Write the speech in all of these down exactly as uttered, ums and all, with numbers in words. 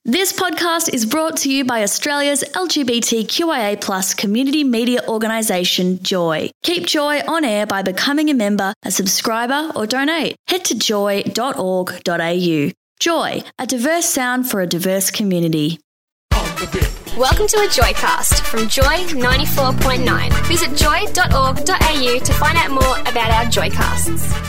This podcast is brought to you by Australia's L G B T Q I A plus community media organisation, Joy. Keep Joy on air by becoming a member, a subscriber or donate. Head to joy dot org dot a u. Joy, a diverse sound for a diverse community. Welcome to a Joycast from Joy ninety-four point nine. Visit joy dot org dot a u to find out more about our Joycasts.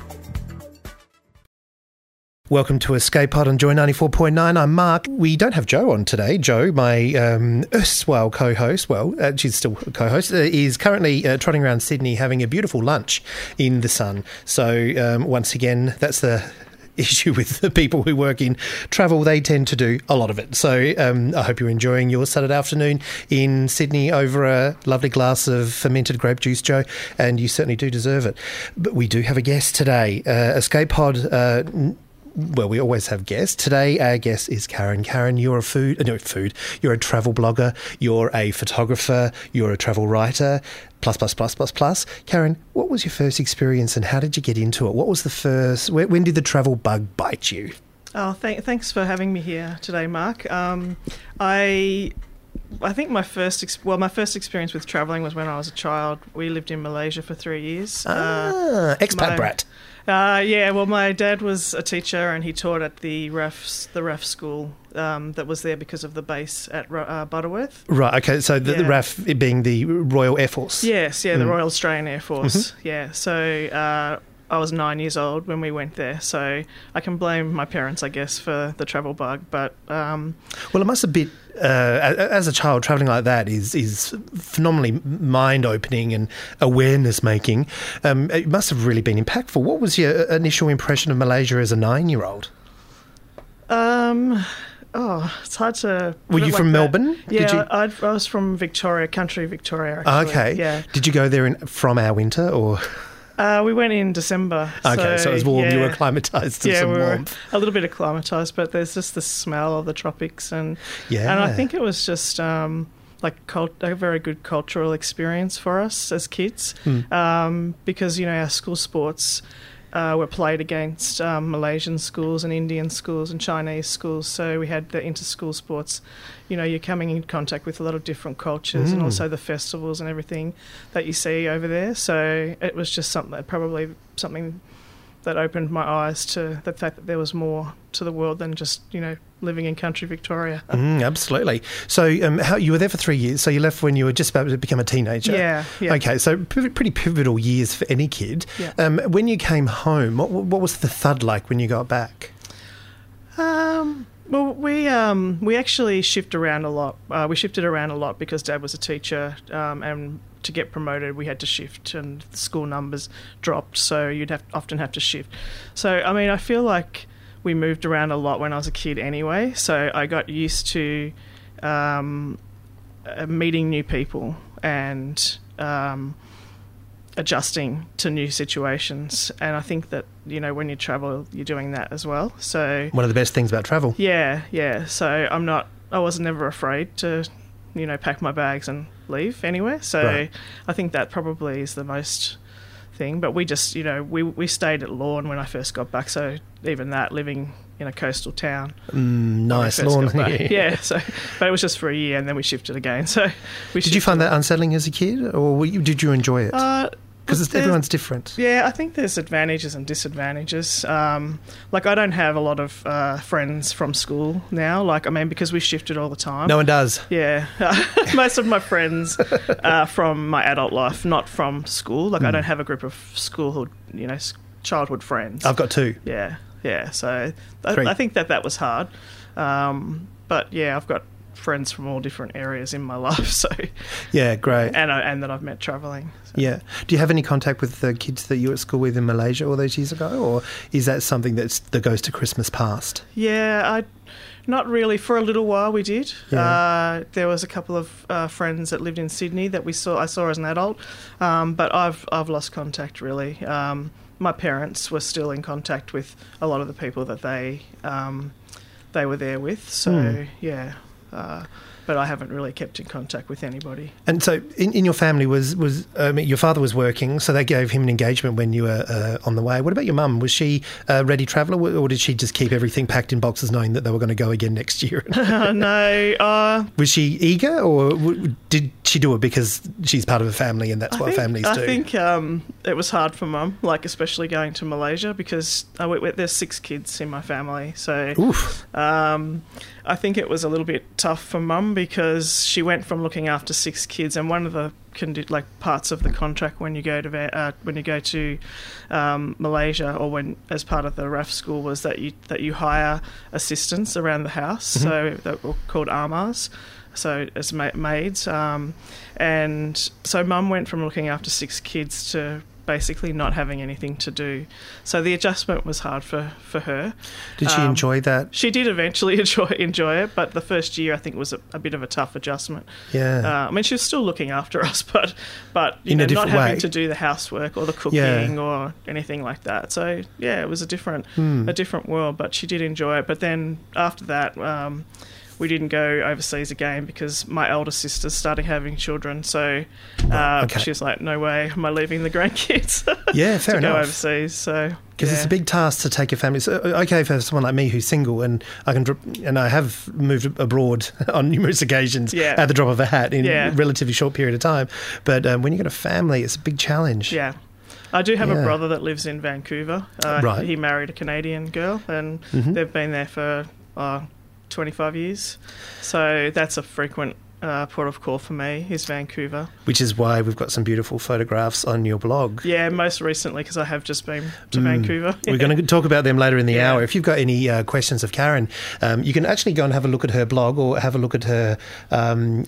Welcome to Escape Pod on Joy ninety-four point nine. I'm Mark. We don't have Joe on today. Joe, my um, erstwhile co-host, well, uh, she's still a co-host, uh, is currently uh, trotting around Sydney having a beautiful lunch in the sun. So um, once again, that's the issue with the people who work in travel. They tend to do a lot of it. So um, I hope you're enjoying your Saturday afternoon in Sydney over a lovely glass of fermented grape juice, Joe, and you certainly do deserve it. But we do have a guest today. Uh, Escape Pod... Uh, Well, we always have guests. Today, our guest is Karen. Karen, you're a food, no, food. You're a travel blogger. You're a photographer. You're a travel writer. Plus, plus, plus, plus, plus. Karen, what was your first experience, and how did you get into it? What was the first? When, when did the travel bug bite you? Oh, th- thanks for having me here today, Mark. Um, I. I think my first, ex- well, my first experience with travelling was when I was a child. We lived in Malaysia for three years. Ah, uh, expat my, brat. Uh, yeah, well, my dad was a teacher and he taught at the R A Fs, the R A F school um, that was there because of the base at uh, Butterworth. Right. Okay. So the, yeah. the R A F being the Royal Air Force. Yes. Yeah. Mm. The Royal Australian Air Force. Mm-hmm. Yeah. So. Uh, I was nine years old when we went there, so I can blame my parents, I guess, for the travel bug. But um, well, it must have been uh, as a child travelling like that is is phenomenally mind opening and awareness making. Um, it must have really been impactful. What was your initial impression of Malaysia as a nine year old? Um. Oh, it's hard to... Were you like from that. Melbourne? Yeah, Did you... I, I was from Victoria, country Victoria, actually. Okay. Yeah. Did you go there in, from our winter or...? Uh, we went in December. Okay, so, so it was warm. Yeah. You were acclimatised to yeah, some we were warmth. a little bit acclimatised, but there's just the smell of the tropics. And, yeah. and I think it was just... Um, like cult- a very good cultural experience for us as kids mm. um, because, you know, our school sports... Uh, were played against um, Malaysian schools and Indian schools and Chinese schools. So we had the inter-school sports. You know, you're coming in contact with a lot of different cultures mm. and also the festivals and everything that you see over there. So it was just something, probably something that opened my eyes to the fact that there was more to the world than just, you know, living in country Victoria. Mm, absolutely. So um, how, you were there for three years, so you left when you were just about to become a teenager. Yeah. yeah. Okay, so pretty pivotal years for any kid. Yeah. Um, when you came home, what, what was the thud like when you got back? Um... Well, we um, we actually shift around a lot. Uh, we shifted around a lot because Dad was a teacher, um, and to get promoted, we had to shift, and the school numbers dropped, so you'd have often have to shift. So, I mean, I feel like we moved around a lot when I was a kid anyway. So I got used to um, uh, meeting new people and um, adjusting to new situations, and I think that, you know, when you travel you're doing that as well. So one of the best things about travel. Yeah, yeah. So I'm not I was never afraid to, you know, pack my bags and leave anywhere. So right. I think that probably is the most thing. But we just, you know, we we stayed at Lorne when I first got back, so even that, living in a coastal town. Mm, nice, Lorne. Yeah, so but it was just for a year and then we shifted again. So we Did you find that unsettling as a kid, or were you, did you enjoy it? Uh, Because everyone's different. Yeah, I think there's advantages and disadvantages. Um, like, I don't have a lot of uh, friends from school now. Like, I mean, because we shifted all the time. No one does. Yeah. Most of my friends are from my adult life, not from school. Like, mm. I don't have a group of schoolhood, you know, childhood friends. I've got two. Yeah, yeah. So I, I think that that was hard. Um, but, yeah, I've got friends from all different areas in my life, so yeah, great, and I, and that I've met travelling. So. Yeah, do you have any contact with the kids that you were at school with in Malaysia all those years ago, or is that something that's that goes to Christmas past? Yeah, I not really. For a little while, we did. Yeah. Uh, there was a couple of uh, friends that lived in Sydney that we saw. I saw as an adult, um, but I've I've lost contact really. Um, my parents were still in contact with a lot of the people that they um, they were there with. So mm. yeah. Uh, but I haven't really kept in contact with anybody. And so in, in your family, was, was I mean, your father was working, so they gave him an engagement when you were uh, on the way. What about your mum? Was she a ready traveller, or did she just keep everything packed in boxes knowing that they were going to go again next year? uh, no. Uh, was she eager, or w- did she do it because she's part of a family and that's I what think, families I do? I think um, it was hard for Mum, like especially going to Malaysia, because uh, we, we, there's six kids in my family. So um, I think it was a little bit tough for Mum, because she went from looking after six kids, and one of the condi- like parts of the contract when you go to uh, when you go to um, Malaysia, or when as part of the R A F school, was that you that you hire assistants around the house, mm-hmm. so that were called amahs. So as ma- maids, um, and so Mum went from looking after six kids to basically not having anything to do. So the adjustment was hard for, for her. Did she um, enjoy that? She did eventually enjoy enjoy it, but the first year I think was a, a bit of a tough adjustment. Yeah. Uh, I mean, she was still looking after us, but but you In know, not having way. to do the housework or the cooking yeah. or anything like that. So yeah, it was a different hmm. a different world, but she did enjoy it. But then after that, Um, we didn't go overseas again because my elder sister's starting having children. So uh, okay. she was like, no way am I leaving the grandkids yeah, fair to enough. go overseas. So Because yeah. it's a big task to take your family. So, okay, for someone like me who's single, and I can, and I have moved abroad on numerous occasions yeah. at the drop of a hat in yeah. a relatively short period of time. But um, when you've got a family, it's a big challenge. Yeah. I do have yeah. a brother that lives in Vancouver. Uh, right. He married a Canadian girl, and mm-hmm. they've been there for uh, twenty-five years. So that's a frequent uh, port of call for me, is Vancouver. Which is why we've got some beautiful photographs on your blog. Yeah, most recently, because I have just been to mm. Vancouver. We're going to talk about them later in the yeah. hour. If you've got any uh, questions of Karen, um, you can actually go and have a look at her blog or have a look at her um,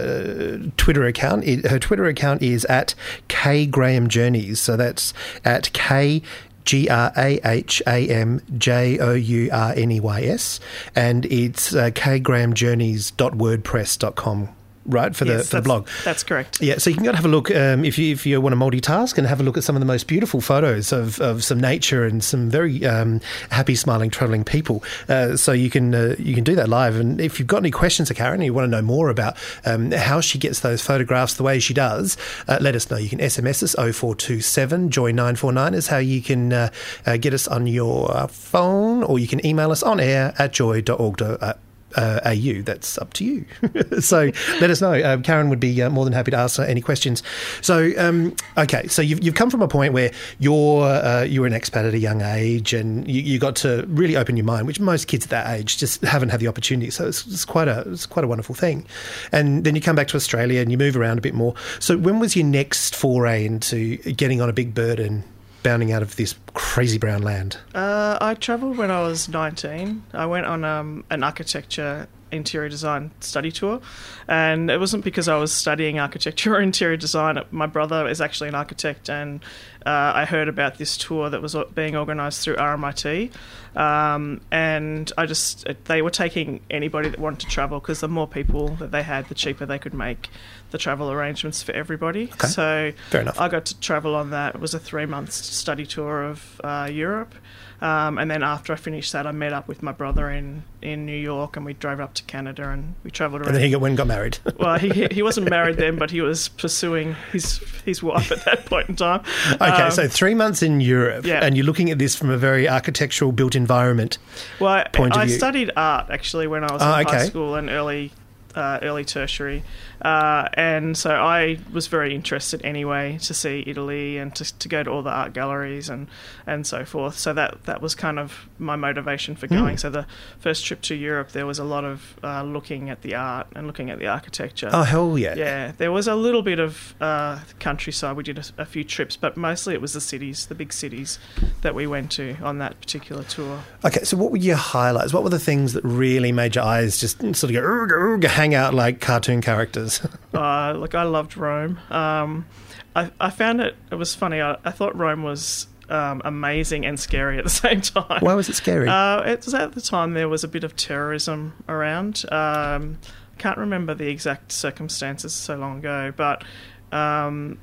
uh, Twitter account. It, her Twitter account is at K Graham Journeys. So that's at K G R A H A M J O U R N E Y S, and it's uh, k graham journeys dot wordpress dot com. Right, for the yes, for the blog. That's correct. Yeah, so you can go and have a look um, if you if you want to multitask and have a look at some of the most beautiful photos of, of some nature and some very um, happy, smiling, travelling people. Uh, so you can uh, you can do that live. And if you've got any questions of Karen and you want to know more about um, how she gets those photographs the way she does, uh, let us know. You can S M S us oh four two seven joy nine four nine is how you can uh, uh, get us on your uh, phone, or you can email us on air at joy dot org dot a u. Uh, A U, that's up to you. So let us know. Uh, Karen would be uh, more than happy to answer any questions. So, um, okay, so you've, you've come from a point where you're uh, you were an expat at a young age, and you, you got to really open your mind, which most kids at that age just haven't had the opportunity. So it's, it's quite a it's quite a wonderful thing. And then you come back to Australia and you move around a bit more. So when was your next foray into getting on a big bird and bounding out of this crazy brown land? Uh, I travelled when I was nineteen. I went on um, an architecture interior design study tour, and it wasn't because I was studying architecture or interior design. My brother is actually an architect, and uh, I heard about this tour that was being organised through R M I T, um, and I just they were taking anybody that wanted to travel, because the more people that they had, the cheaper they could make the travel arrangements for everybody. Okay. So fair enough. I got to travel on that. It was a three-month study tour of uh, Europe. Um, and then after I finished that, I met up with my brother in, in New York, and we drove up to Canada, and we travelled around. And then he got, went and got married. Well, he he wasn't married then, but he was pursuing his his wife at that point in time. Okay, um, so three months in Europe, yeah. and you're looking at this from a very architectural built environment well, point I, of I view. studied art, actually, when I was oh, in okay. high school and early uh, early tertiary. Uh, and so I was very interested anyway to see Italy and to, to go to all the art galleries and, and so forth. So that, that was kind of my motivation for going. Mm. So the first trip to Europe, there was a lot of uh, looking at the art and looking at the architecture. Oh, hell yeah. Yeah, there was a little bit of uh, countryside. We did a, a few trips, but mostly it was the cities, the big cities that we went to on that particular tour. Okay, so what were your highlights? What were the things that really made your eyes just sort of go, urgh, urgh, hang out like cartoon characters? uh, look, I loved Rome. Um, I, I found it, it was funny. I, I thought Rome was um, amazing and scary at the same time. Why was it scary? Uh, it was at the time there was a bit of terrorism around. Um, I can't remember the exact circumstances, so long ago, but um,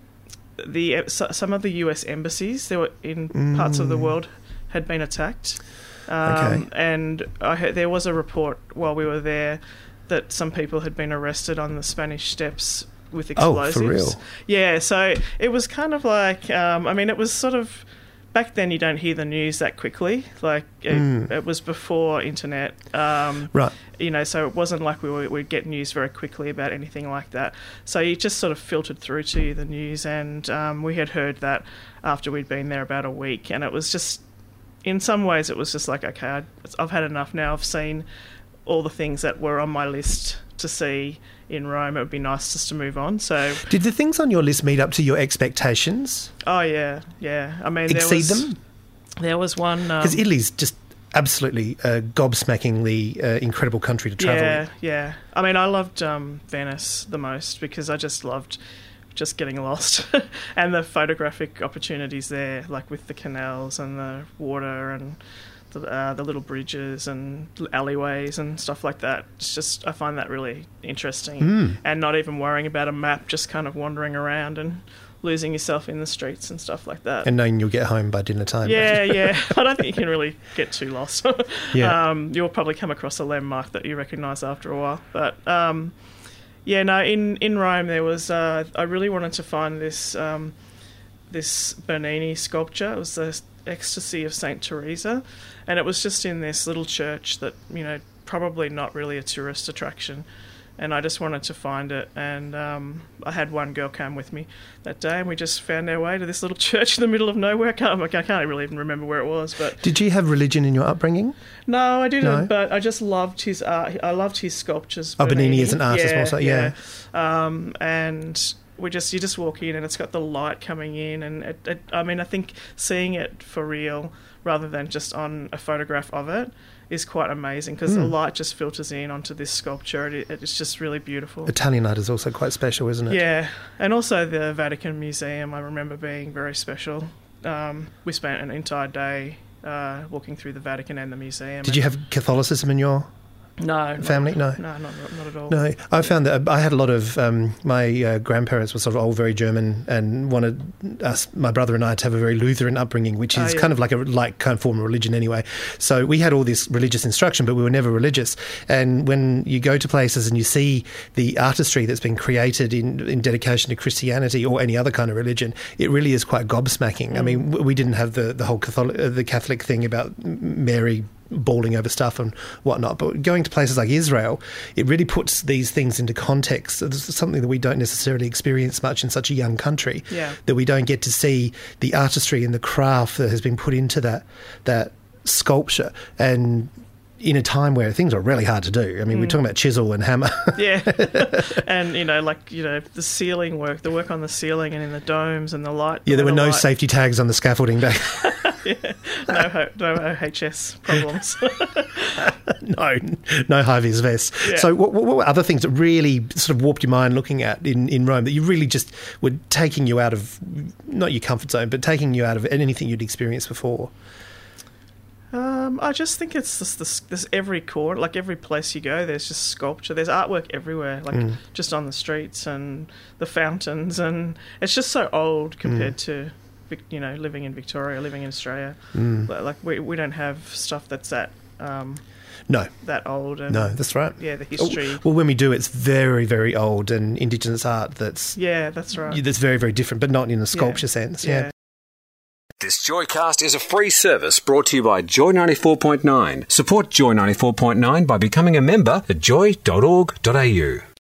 the some of the U S embassies there were in mm. parts of the world had been attacked. Um, okay. And I heard, there was a report while we were there that some people had been arrested on the Spanish Steps with explosives. Oh, for real? Yeah, so it was kind of like, um, I mean, it was sort of, back then you don't hear the news that quickly. Like, it, mm. it was before internet. Um, right. You know, so it wasn't like we were, we'd get news very quickly about anything like that. So you just sort of filtered through to you the news, and um, we had heard that after we'd been there about a week, and it was just, in some ways it was just like, okay, I, I've had enough now. I've seen all the things that were on my list to see in Rome. It would be nice just to move on. So, did the things on your list meet up to your expectations? Oh yeah, yeah. I mean, exceed there was, them. There was one because um, Italy's just absolutely uh, gobsmackingly uh, incredible country to travel. Yeah, in. yeah. I mean, I loved um, Venice the most because I just loved just getting lost and the photographic opportunities there, like with the canals and the water and the, uh, the little bridges and alleyways and stuff like that. It's just, I find that really interesting. Mm. And not even worrying about a map, just kind of wandering around and losing yourself in the streets and stuff like that. And knowing you'll get home by dinner time. Yeah, yeah. I don't think you can really get too lost. yeah. Um, you'll probably come across a landmark that you recognise after a while. But, um, yeah, no, in, in Rome there was, uh, I really wanted to find this um, this Bernini sculpture. It was the Ecstasy of Saint Teresa. And it was just in this little church that, you know, probably not really a tourist attraction. And I just wanted to find it, and um, I had one girl come with me that day, and we just found our way to this little church in the middle of nowhere. I can't, I can't really even remember where it was. But did you have religion in your upbringing? No, I didn't. No? But I just loved his art. I loved his sculptures. Oh, Bernini as an artist, yeah, also, yeah. yeah. Um, and we just you just walk in, and it's got the light coming in, and it, it, I mean, I think seeing it for real rather than just on a photograph of it is quite amazing, because mm. the light just filters in onto this sculpture. It, it's just really beautiful. Italian art is also quite special, isn't it? Yeah, and also the Vatican Museum I remember being very special. Um, we spent an entire day uh, walking through the Vatican and the museum. Did you have Catholicism in your No. family? Not, no. No, not, not at all. No. I found that I had a lot of, um, my uh, grandparents were sort of old, very German, and wanted us, my brother and I, to have a very Lutheran upbringing, which is oh, yeah. kind of like a like kind of form of religion anyway. So we had all this religious instruction, but we were never religious. And when you go to places and you see the artistry that's been created in, in dedication to Christianity or any other kind of religion, it really is quite gobsmacking. Mm. I mean, we didn't have the, the whole Catholic, uh, the Catholic thing about Mary bawling over stuff and whatnot, but going to places like Israel, it really puts these things into context. It's something that we don't necessarily experience much in such a young country, yeah. that we don't get to see the artistry and the craft that has been put into that that sculpture, and in a time where things are really hard to do. I mean, mm. we're talking about chisel and hammer. yeah. And, you know, like, you know, the ceiling work, the work on the ceiling and in the domes and the light. Yeah, there were no light. safety tags on the scaffolding back. yeah. No, no O H S problems. no, no high-vis vests. Yeah. So what, what were other things that really sort of warped your mind looking at in, in Rome that you really just were taking you out of, not your comfort zone, but taking you out of anything you'd experienced before? Um, I just think it's this, this, this every corner, like every place you go, there's just sculpture. There's artwork everywhere, like mm. just on the streets and the fountains, and it's just so old compared mm. to, you know, living in Victoria, living in Australia. Mm. Like we we don't have stuff that's that um, no that old. And, no, that's right. Yeah, the history. Oh, well, when we do, it's very very old and Indigenous art. That's yeah, that's right. That's very very different, but not in a sculpture yeah. sense. Yeah. yeah. This Joycast is a free service brought to you by Joy ninety-four point nine. Support Joy ninety-four point nine by becoming a member at joy dot org dot a u.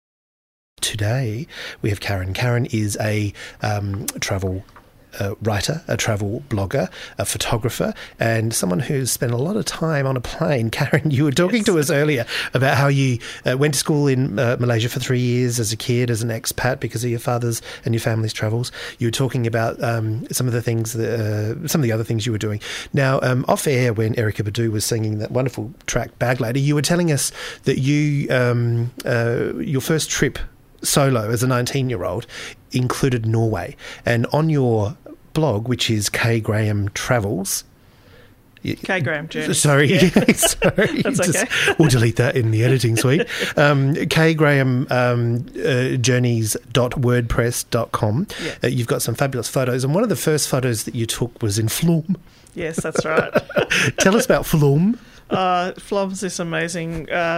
Today we have Karen. Karen is a um, travel a writer, a travel blogger, a photographer, and someone who's spent a lot of time on a plane. Karen, you were talking yes. to us earlier about how you uh, went to school in uh, Malaysia for three years as a kid, as an expat, because of your father's and your family's travels. You were talking about um, some of the things, that, uh, some of the other things you were doing. Now, um, off air, when Erykah Badu was singing that wonderful track Bag Lady, you were telling us that you, um, uh, your first trip solo as a nineteen-year-old included Norway, and on your blog, which is K Graham Travels. K Graham Journey. Sorry, yeah. sorry. That's Just, okay. We'll delete that in the editing suite. Um, K Graham um, uh, Journeys dot wordpress dot com. Yeah. Uh, you've got some fabulous photos, and one of the first photos that you took was in Flom. Yes, that's right. Tell us about Flom. Uh, Flom's this amazing. Uh,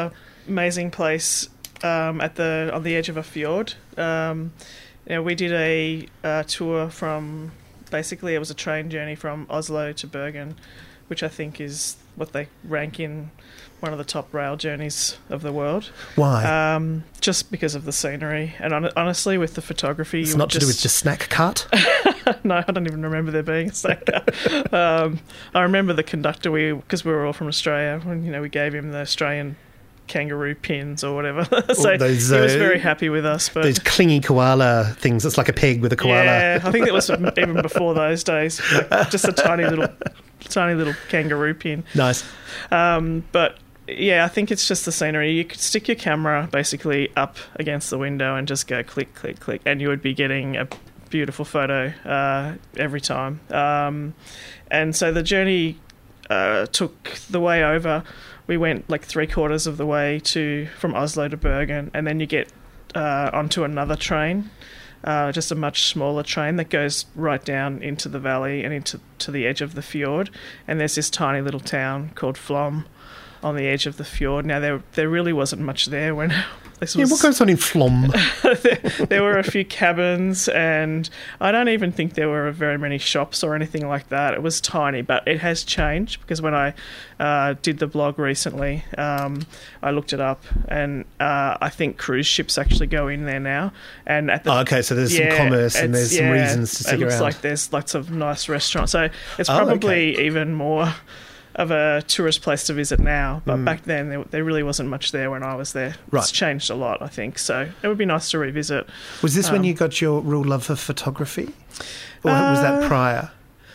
amazing place um, at the on the edge of a fjord. Um, you know, we did a uh, tour from, basically it was a train journey from Oslo to Bergen, which I think is what they rank in one of the top rail journeys of the world. Why? Um, just because of the scenery. And on, honestly, with the photography... It's you not just, to do with the snack cart? No, I don't even remember there being a snack cart. um, I remember the conductor, we because we were all from Australia, when, you know, we gave him the Australian kangaroo pins or whatever. So those, he was uh, very happy with us. But those clingy koala things. It's like a peg with a koala. yeah, I think it was even before those days. Like just a tiny little, tiny little kangaroo pin. Nice. Um, but yeah, I think it's just the scenery. You could stick your camera basically up against the window and just go click, click, click, and you would be getting a beautiful photo uh, every time. Um, and so the journey uh, took the way over. We went like three quarters of the way to from Oslo to Bergen, and then you get uh, onto another train, uh, just a much smaller train that goes right down into the valley and into to the edge of the fjord. And there's this tiny little town called Flom on the edge of the fjord. Now, there there really wasn't much there when this was... Yeah, what goes on in Flom? there, there were a few cabins, and I don't even think there were very many shops or anything like that. It was tiny, but it has changed, because when I uh, did the blog recently, um, I looked it up, and uh, I think cruise ships actually go in there now. And at the, oh, okay, so there's yeah, some commerce and there's some yeah, reasons to stick it looks around. like there's lots of nice restaurants. So it's Oh, probably okay. even more of a tourist place to visit now, but Mm. back then there, there really wasn't much there when I was there. Right. It's changed a lot, I think, so it would be nice to revisit. Was this when um, you got your real love for photography? Or was that Uh, prior?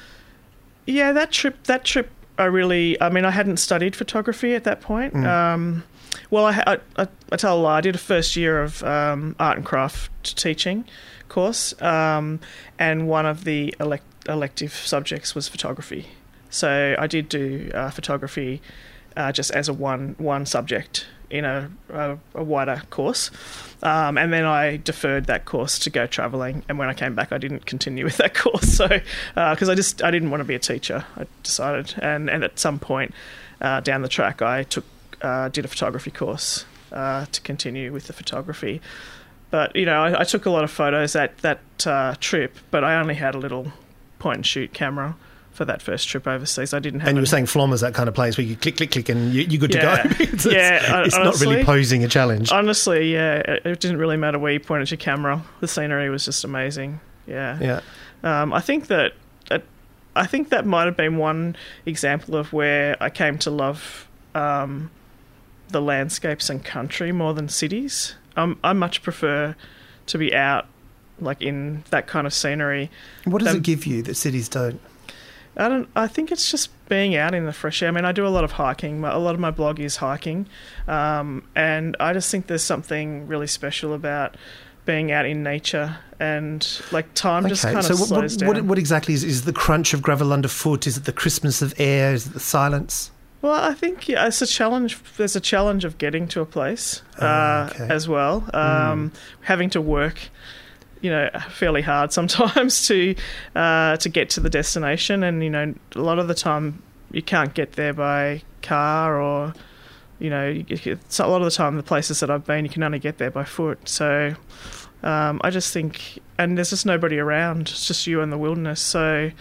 Yeah, that trip, that trip, I really, I mean, I hadn't studied photography at that point. Mm. Um, well, I, I, I, I tell a lie, I did a first year of um, art and craft teaching course, um, and one of the elect, elective subjects was photography. So I did do uh, photography uh, just as a one one subject in a, a, a wider course. Um, and then I deferred that course to go travelling. And when I came back, I didn't continue with that course. So, because uh, I just, I didn't want to be a teacher, I decided. And, and at some point uh, down the track, I took, uh, did a photography course uh, to continue with the photography. But, you know, I, I took a lot of photos at that uh, trip, but I only had a little point and shoot camera for that first trip overseas. I didn't have... And you were any- saying Flom is that kind of place where you click, click, click, and you, you're good Yeah. to go. it's Yeah, it's, it's honestly- not really posing a challenge. Honestly, yeah, it, it didn't really matter where you pointed your camera. The scenery was just amazing. Yeah. yeah. Um, I think that, that I think that might have been one example of where I came to love um, the landscapes and country more than cities. Um, I much prefer to be out, like in that kind of scenery. What does Um, it give you that cities don't? I don't. I think it's just being out in the fresh air. I mean, I do a lot of hiking. A lot of my blog is hiking, um, and I just think there's something really special about being out in nature, and like time just kind of so what, slows what, down. what, what exactly is, is the crunch of gravel underfoot? Is it the crispness of air? Is it the silence? Well, I think yeah, it's a challenge. There's a challenge of getting to a place uh, Ah, okay. as well. Um, Having to work, you know, fairly hard sometimes to uh, to get to the destination, and you know, a lot of the time you can't get there by car, or you know, you, it's a lot of the time the places that I've been, you can only get there by foot. So um, I just think, and there's just nobody around. It's just you and the wilderness. So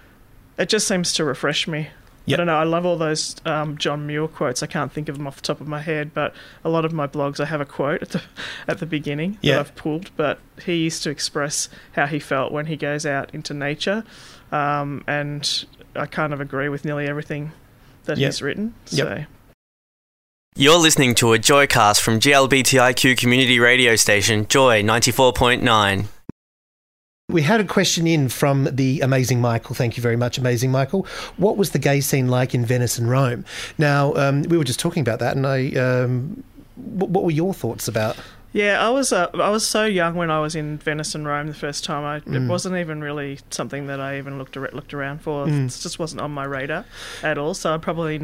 it just seems to refresh me. Yep. I don't know, I love all those um, John Muir quotes. I can't think of them off the top of my head, but a lot of my blogs I have a quote at the at the beginning Yeah. that I've pulled, but he used to express how he felt when he goes out into nature, um, and I kind of agree with nearly everything that Yep. he's written. Yep. So You're listening to a Joycast from G L B T I Q community radio station Joy ninety-four point nine. We had a question in from the amazing Michael. Thank you very much, amazing Michael. What was the gay scene like in Venice and Rome? Now, um, we were just talking about that, and I, um, what, what were your thoughts about? yeah, I was uh, I was so young when I was in Venice and Rome the first time. I, It wasn't even really something that I even looked ar- looked around for. Mm. It just wasn't on my radar at all. So I probably not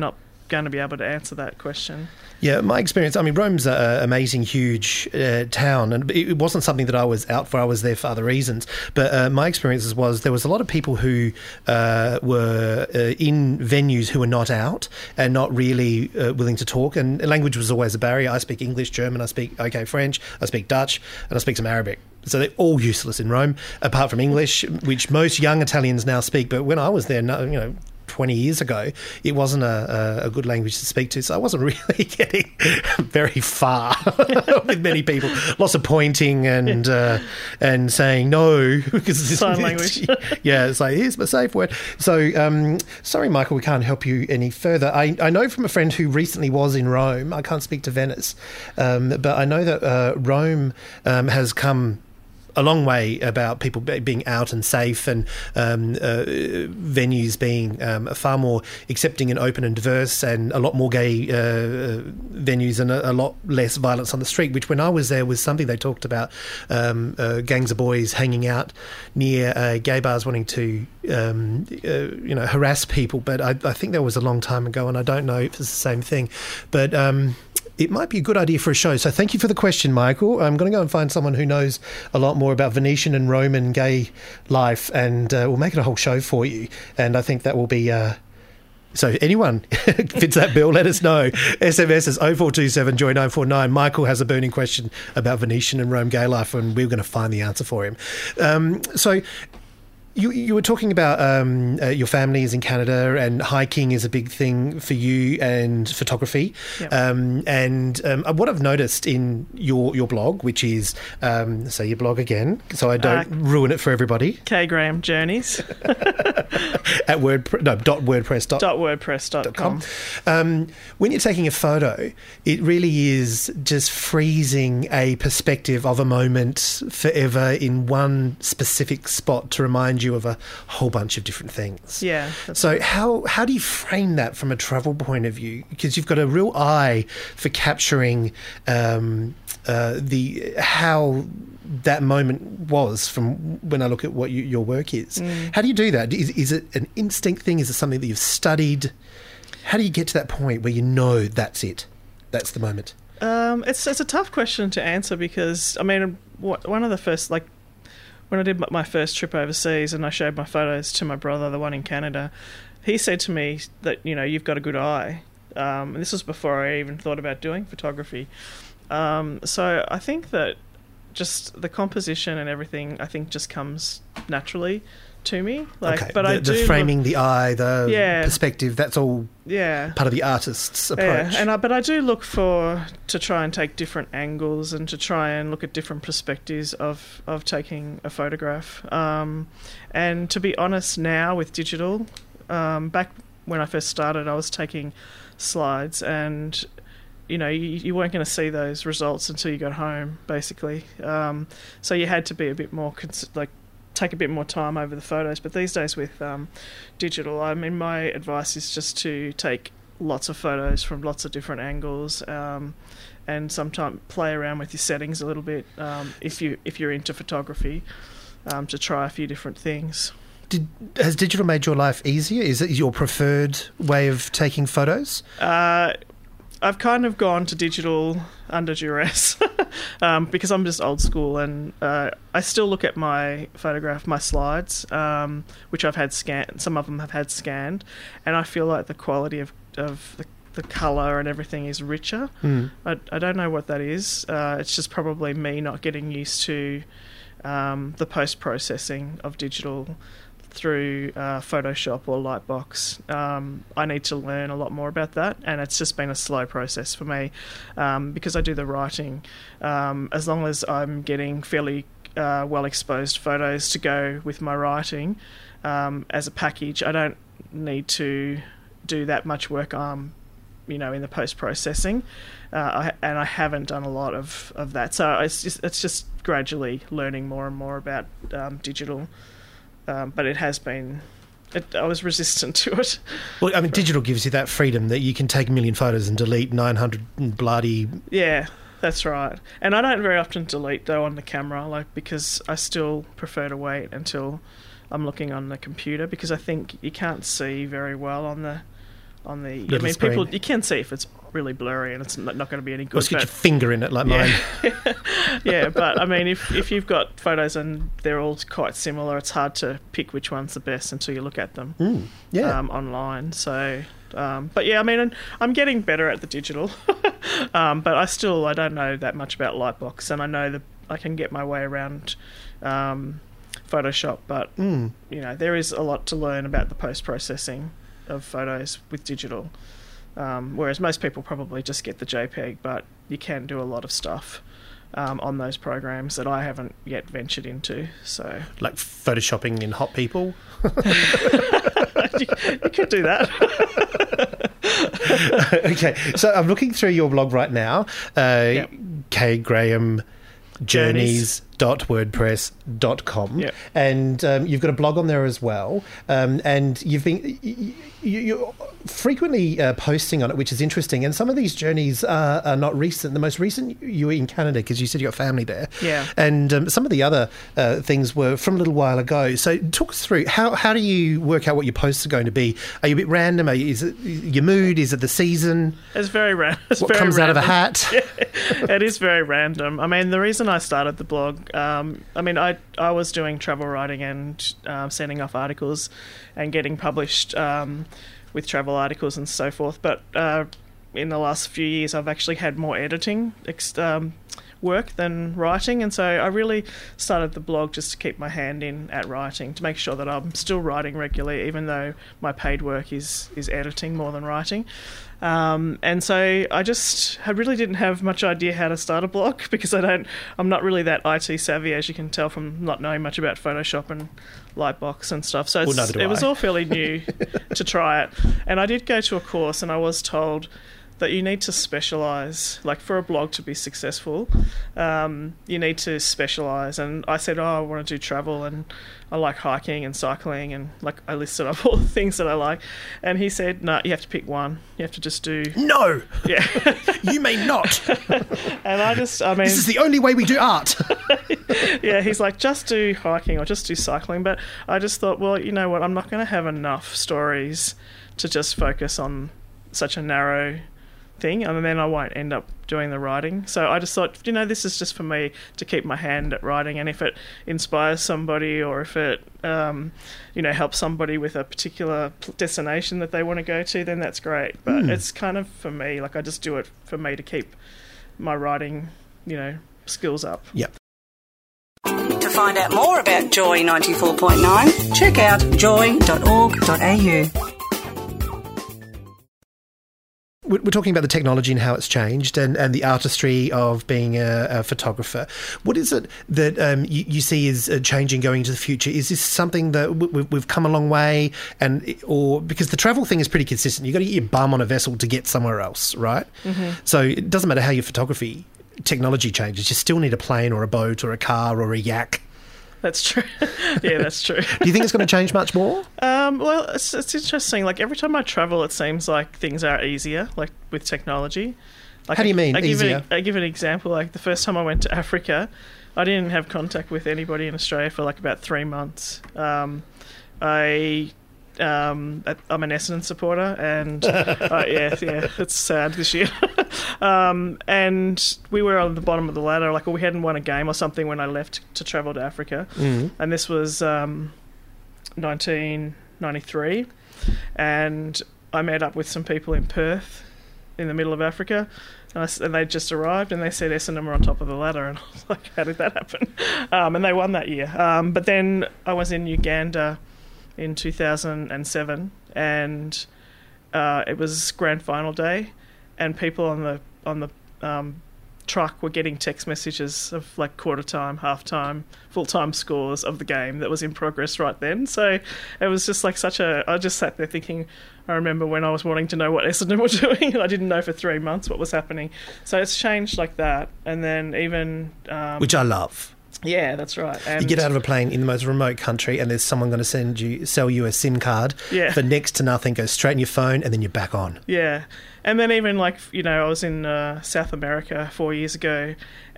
going to be able to answer that question. Yeah, my experience, I mean, Rome's an amazing, huge uh, town, and it wasn't something that I was out for. I was there for other reasons. But uh, my experiences was there was a lot of people who uh, were uh, in venues who were not out and not really uh, willing to talk, and language was always a barrier. I speak English, German, I speak, okay, French, I speak Dutch, and I speak some Arabic. So they're all useless in Rome, apart from English, which most young Italians now speak. But when I was there, you know, twenty years ago, it wasn't a, a good language to speak to, so I wasn't really getting very far with many people. Lots of pointing and uh, and saying no because it's sign language. Yeah, it's like, here's my safe word. So um, sorry, Michael, we can't help you any further. I, I know from a friend who recently was in Rome. I can't speak to Venice, um, but I know that uh, Rome um, has come a long way about people being out and safe, and um, uh, venues being um, far more accepting and open and diverse, and a lot more gay uh, venues and a, a lot less violence on the street, which when I was there was something they talked about, um, uh, gangs of boys hanging out near uh, gay bars wanting to um, uh, you know, harass people. But I, I think that was a long time ago, and I don't know if it's the same thing. But um, it might be a good idea for a show. So thank you for the question, Michael. I'm going to go and find someone who knows a lot more about Venetian and Roman gay life, and uh, we'll make it a whole show for you. And I think that will be... Uh, so anyone fits that bill, let us know. S M S is oh four two seven joy nine four nine. Michael has a burning question about Venetian and Rome gay life, and we're going to find the answer for him. Um, so... You, you were talking about um, uh, your family is in Canada, and hiking is a big thing for you, and photography. Yep. Um, and um, what I've noticed in your, your blog, which is, um, say your blog again, so I don't uh, ruin it for everybody. K Graham Journeys. At word no dot wordpress dot, dot wordpress dot com. Um, when you're taking a photo, it really is just freezing a perspective of a moment forever in one specific spot to remind you of a whole bunch of different things. Yeah. So how how do you frame that from a travel point of view? Because you've got a real eye for capturing um, uh, the how that moment was from when I look at what you, your work is. Mm. How do you do that? Is, is it an instinct thing? Is it something that you've studied? How do you get to that point where you know that's it? That's the moment. Um, it's it's a tough question to answer because, I mean, one of the first, like, when I did my first trip overseas and I showed my photos to my brother, the one in Canada, he said to me that, you know, you've got a good eye. Um, and this was before I even thought about doing photography. Um, so I think that just the composition and everything, I think, just comes naturally to me. Like, okay. But the, I do the framing, look, the eye, the yeah, perspective, that's all yeah. part of the artist's approach. Yeah, and I, but I do look for to try and take different angles and to try and look at different perspectives of, of taking a photograph. Um, and to be honest, now with digital, um, back when I first started, I was taking slides, and you know, you, you weren't going to see those results until you got home, basically. Um, so you had to be a bit more cons- like. take a bit more time over the photos. But these days with um, digital, I mean, my advice is just to take lots of photos from lots of different angles, um, and sometimes play around with your settings a little bit um, if you if you're into photography, um, to try a few different things. Did, has digital made your life easier? Is it your preferred way of taking photos? Uh, I've kind of gone to digital under duress um, because I'm just old school, and uh, I still look at my photograph, my slides, um, which I've had scanned. Some of them have had scanned, and I feel like the quality of, of the, the colour and everything is richer. Mm. I, I don't know what that is. Uh, it's just probably me not getting used to um, the post-processing of digital through uh, Photoshop or Lightbox. Um, I need to learn a lot more about that, and it's just been a slow process for me um, because I do the writing. Um, as long as I'm getting fairly uh, well-exposed photos to go with my writing um, as a package, I don't need to do that much work um, you know, in the post-processing, uh, I, and I haven't done a lot of, of that. So it's just, it's just gradually learning more and more about um, digital. Um, but it has been, it, I was resistant to it. Well, I mean, digital gives you that freedom that you can take a million photos and delete nine hundred bloody... Yeah, that's right. And I don't very often delete, though, on the camera, like, because I still prefer to wait until I'm looking on the computer, because I think you can't see very well on the on the. Little I mean, screen. people you can see if it's really blurry and it's not, not going to be any Or good. just get but- your finger in it like mine. yeah. yeah, but I mean, if if you've got photos and they're all quite similar, it's hard to pick which one's the best until you look at them Mm, yeah. um, online. So, um, but yeah, I mean, I'm getting better at the digital, um, but I still I don't know that much about Lightbox, and I know that I can get my way around um, Photoshop, but Mm. you know, there is a lot to learn about the post processing of photos with digital. Um, whereas most people probably just get the JPEG, but you can do a lot of stuff um, on those programs that I haven't yet ventured into. So Like photoshopping in hot people. you, you could do that. Okay, so I'm looking through your blog right now. Uh, Yep. K Graham Journeys dot wordpress dot com, Yep. and um, you've got a blog on there as well, um, and you've been you, you're frequently uh, posting on it, which is interesting, and some of these journeys are, are not recent. The most recent, you were in Canada because you said you got family there, Yeah. and um, some of the other uh, things were from a little while ago. So talk us through, how, how do you work out what your posts are going to be? Are you a bit random? Are you, is it your mood? Is it the season? It's very random. What comes out of a hat? It is very random. I mean, the reason I started the blog, um, I mean, I I was doing travel writing and um, sending off articles and getting published um, with travel articles and so forth. But uh, in the last few years, I've actually had more editing ex- um, work than writing, and so I really started the blog just to keep my hand in at writing, to make sure that I'm still writing regularly, even though my paid work is is editing more than writing. Um, and so I just I really didn't have much idea how to start a blog, because I don't I'm not really that I T savvy, as you can tell from not knowing much about Photoshop and Lightbox and stuff. So Well, it's, neither do it was I. all fairly new to try it. And I did go to a course, and I was told that you need to specialise. Like, for a blog to be successful, um, you need to specialise. And I said, oh, I want to do travel, and I like hiking and cycling, and like I listed up all the things that I like. And he said, no, you have to pick one. You have to just do... No, Yeah. you may not. And I just, I mean... This is the only way we do art. yeah, he's like, just do hiking or just do cycling. But I just thought, well, you know what, I'm not going to have enough stories to just focus on such a narrow thing, and then I won't end up doing the writing. So I just thought, you know, this is just for me to keep my hand at writing, and if it inspires somebody, or if it um, you know, helps somebody with a particular destination that they want to go to, then that's great. But Mm. it's kind of for me, like, I just do it for me to keep my writing, you know, skills up. Yep. To find out more about Joy ninety-four point nine, check out joy dot org dot a u. We're we're talking about the technology and how it's changed, and, and the artistry of being a, a photographer. What is it that um, you, you see is uh, changing going into the future? Is this something that w- w- we've come a long way, and or because the travel thing is pretty consistent? You've got to get your bum on a vessel to get somewhere else, right? Mm-hmm. So it doesn't matter how your photography technology changes. You still need a plane or a boat or a car or a yak. That's true. Yeah, that's true. Do you think it's going to change much more? Um, well, it's, it's interesting. Like, every time I travel, it seems like things are easier, like with technology. Like, How do you mean, I, I give easier? An, I give an example. Like, the first time I went to Africa, I didn't have contact with anybody in Australia for like about three months. Um, I um, I'm an Essendon supporter, and uh, yeah, yeah, it's sad this year. um, and we were on the bottom of the ladder. Like, we hadn't won a game or something when I left to travel to Africa, Mm. and this was um, nineteen ninety-three, and I met up with some people in Perth, in the middle of Africa, and, I, and they just arrived, and they said Essendon were on top of the ladder, and I was like, how did that happen? Um, and they won that year. Um, but then I was in Uganda in two thousand seven, and uh, it was grand final day, and people on the on the um, truck were getting text messages of like quarter time, half time, full time scores of the game that was in progress right then. So it was just like such a. I just sat there thinking. I remember when I was wanting to know what Essendon were doing, and I didn't know for three months what was happening. So it's changed like that, and then even um, Which I love. Yeah, that's right. And you get out of a plane in the most remote country and there's someone going to send you, sell you a SIM card Yeah. for next to nothing, goes straight in your phone and then you're back on. Yeah. And then even like, you know, I was in uh, South America four years ago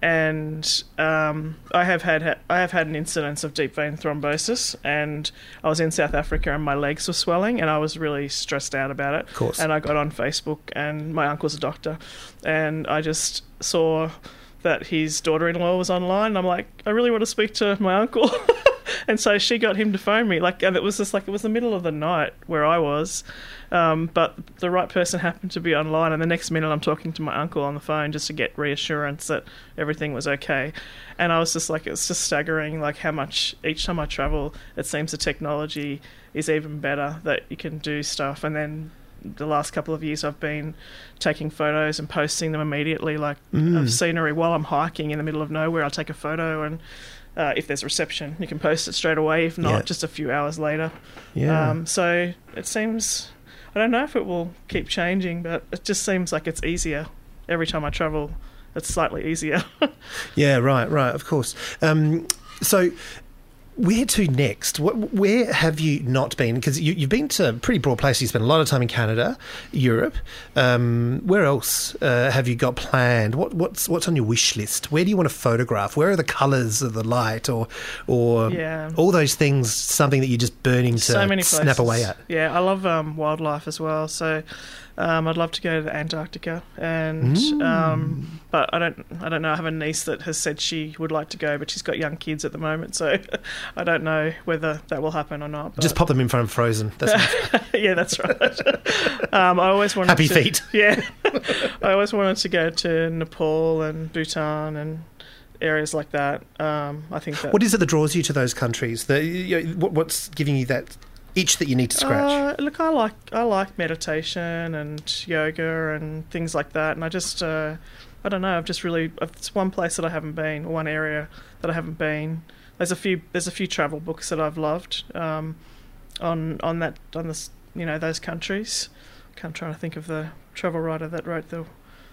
and um, I have had I have had an incidence of deep vein thrombosis, and I was in South Africa and my legs were swelling and I was really stressed out about it. Of course. And I got on Facebook, and my uncle's a doctor, and I just saw that his daughter-in-law was online. I'm like, I really want to speak to my uncle. And so she got him to phone me. Like, and it was just like, it was the middle of the night where I was. Um, but the right person happened to be online. And the next minute I'm talking to my uncle on the phone just to get reassurance that everything was okay. And I was just like, it's just staggering, like how much each time I travel, it seems the technology is even better, that you can do stuff. And then the last couple of years I've been taking photos and posting them immediately, like Mm. of scenery while I'm hiking in the middle of nowhere. I'll take a photo, and uh, if there's reception, you can post it straight away. If not, Yeah. just a few hours later. Yeah. Um, so it seems, I don't know if it will keep changing, but it just seems like it's easier every time I travel. It's slightly easier. Yeah, right, right, of course. Um, so, where to next? What, where have you not been? Because you, you've been to pretty broad places. You spent a lot of time in Canada, Europe. Um, where else uh, have you got planned? What, what's what's on your wish list? Where do you want to photograph? Where are the colours of the light, or or Yeah. all those things? Something that you're just burning to So many places. snap away at. Yeah, I love um, wildlife as well. So um, I'd love to go to Antarctica, and Mm. um, but I don't. I don't know. I have a niece that has said she would like to go, but she's got young kids at the moment, so I don't know whether that will happen or not. But Just pop them in front of Frozen. That's enough. yeah, that's right. um, I always wanted Happy to, feet. Yeah, I always wanted to go to Nepal and Bhutan and areas like that. Um, I think that. What is it that draws you to those countries? The, you know, what, what's giving you that itch that you need to scratch? Uh, look, I like I like meditation and yoga and things like that, and I just uh, I don't know. I've just really it's one place that I haven't been, one area that I haven't been. There's a few there's a few travel books that I've loved um, on on that on this you know those countries. I'm trying to think of the travel writer that wrote the.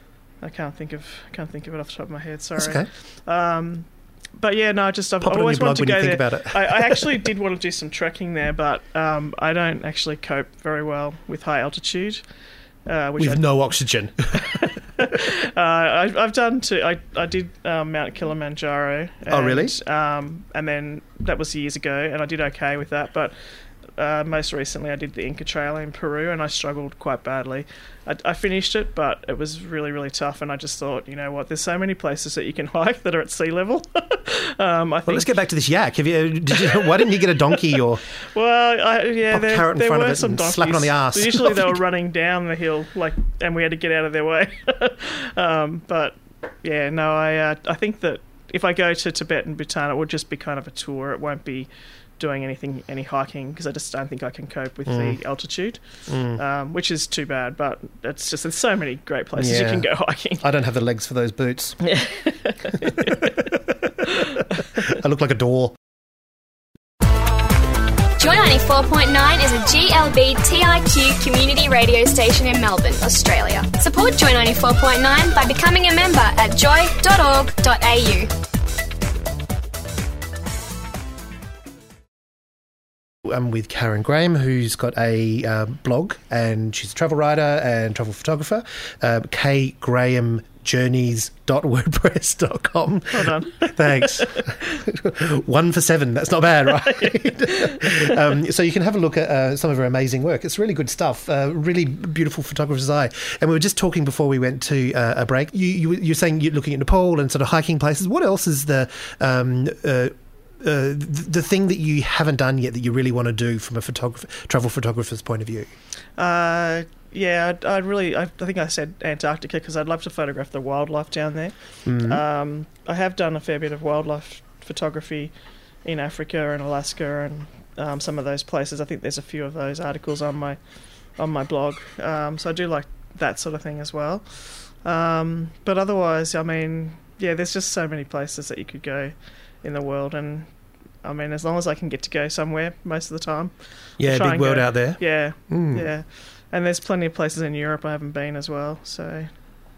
I can't think of can't think of it off the top of my head. Sorry. That's okay. Um, but yeah, no, just I've Pop it on always your blog wanted to when go you think there. about it. I, I actually did want to do some trekking there, but um, I don't actually cope very well with high altitude. Uh, which With I, no oxygen. uh, I, I've done two. I I did um, Mount Kilimanjaro. And, Oh, really? Um, and then that was years ago, and I did okay with that. But uh, most recently, I did the Inca Trail in Peru, and I struggled quite badly. I, I finished it, but it was really, really tough. And I just thought, you know what? There's so many places that you can hike that are at sea level. um, I think. Well, let's get back to this yak. Have you? Did you why didn't you get a donkey or? Well, I, yeah, Pop a there, carrot in there front of were it some and donkeys. slap it on the arse. Usually they were running down the hill, like, and we had to get out of their way. um, but yeah, no, I uh, I think that if I go to Tibet and Bhutan, it would just be kind of a tour. It won't be doing anything, any hiking, because I just don't think I can cope with Mm. the altitude, Mm. um, which is too bad. But it's just there's so many great places you Yeah. can go hiking. I don't have the legs for those boots. I look like a door. Joy ninety-four point nine is a G L B T I Q community radio station in Melbourne, Australia. Support Joy ninety-four point nine by becoming a member at joy dot org dot a u. I'm with Karen Graham, who's got a uh, blog, and she's a travel writer and travel photographer. Uh, K Graham Journeys dot wordpress dot com. Well done. Thanks. One for seven. That's not bad, right? um, so you can have a look at uh, some of her amazing work. It's really good stuff. Uh, really beautiful photographer's eye. And we were just talking before we went to uh, a break. You, you, you're saying you're looking at Nepal and sort of hiking places. What else is the... Um, uh, Uh, the, the thing that you haven't done yet that you really want to do from a photographer, travel photographer's point of view? Uh, yeah, I'd, I'd really. I, I think I said Antarctica because I'd love to photograph the wildlife down there. Mhm. Um, I have done a fair bit of wildlife photography in Africa and Alaska and um, some of those places. I think there's a few of those articles on my on my blog. Um, so I do like that sort of thing as well. Um, but otherwise, I mean, yeah, there's just so many places that you could go in the world, and I mean, as long as I can get to go somewhere most of the time. Yeah, I'll try big and world go. out there. Yeah, Mm. yeah. And there's plenty of places in Europe I haven't been as well, so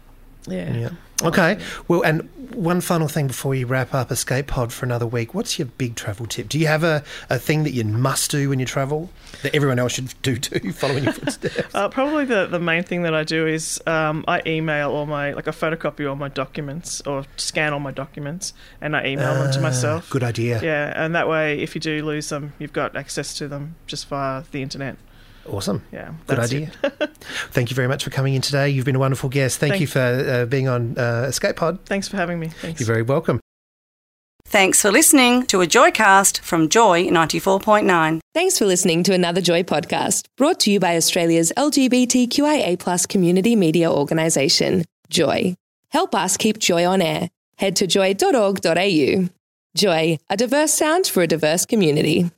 Yeah. Yeah. Okay. Well, and one final thing before you wrap up Escape Pod for another week. What's your big travel tip? Do you have a, a thing that you must do when you travel that everyone else should do too, following your footsteps? Uh, probably the, the main thing that I do is um, I email all my, like I photocopy all my documents or scan all my documents and I email uh, them to myself. Good idea. Yeah, and that way if you do lose them, you've got access to them just via the internet. Awesome. Yeah. Good idea. Thank you very much for coming in today. You've been a wonderful guest. Thank, Thank you for uh, being on uh, Escape Pod. Thanks for having me. Thanks. You're very welcome. Thanks for listening to a Joycast from Joy ninety-four point nine. Thanks for listening to another Joy podcast, brought to you by Australia's L G B T Q I A plus community media organisation, Joy. Help us keep Joy on air. Head to joy dot org dot a u. Joy, a diverse sound for a diverse community.